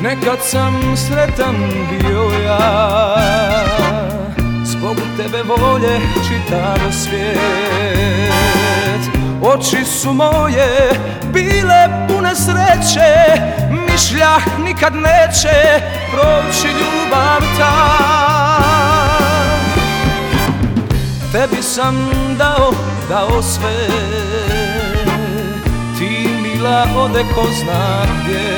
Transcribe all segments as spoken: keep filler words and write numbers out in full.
Nekad sam sretan bio ja, zbog tebe volje čitav svijet. Oči su moje bile pune sreće, mišljah nikad neće proći ljubav ta. Tebi sam dao, dao sve, ti mila ode ko zna gdje.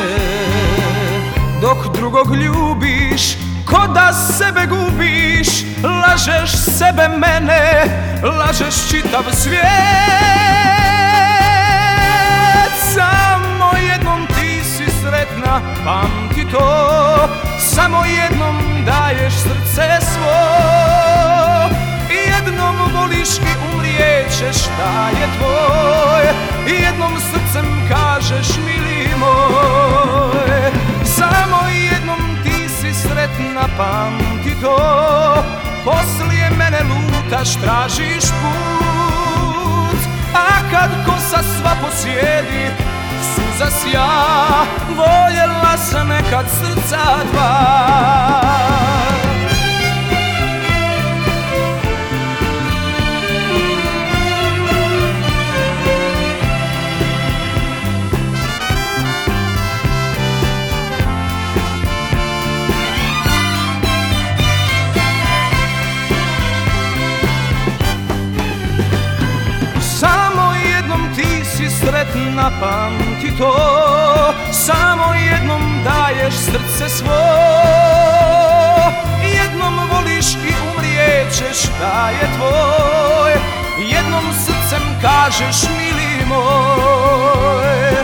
Dok drugog ljubiš, ko da sebe gubiš, lažeš sebe mene, lažeš čitav svijet. Samo jednom ti si sretna, pamti to, samo jednom daješ srce svo. Jednom voliš i umrijećeš, šta je tvoj, jednom srcem kažeš mili moj. Samo jednom ti si sretna, pamti to, poslije mene lutaš, tražiš put. A kad kosa sva posjedi, suza sja, voljela sam nekad srca dva. Sretna, pamti to, samo jednom daješ srce svo. Jednom voliš i umrijećeš, šta je tvoj, jednom srcem kažeš mili moj.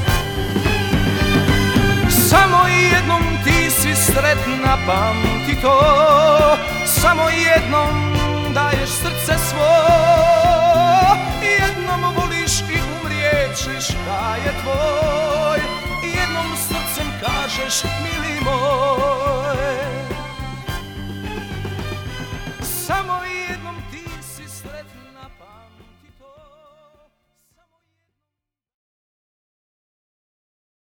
Samo jednom ti si sretna, pamti to, samo jednom daješ srce svo. Jednom voliš i umrijećeš, šta je tvoj, jednom srcem kažeš mi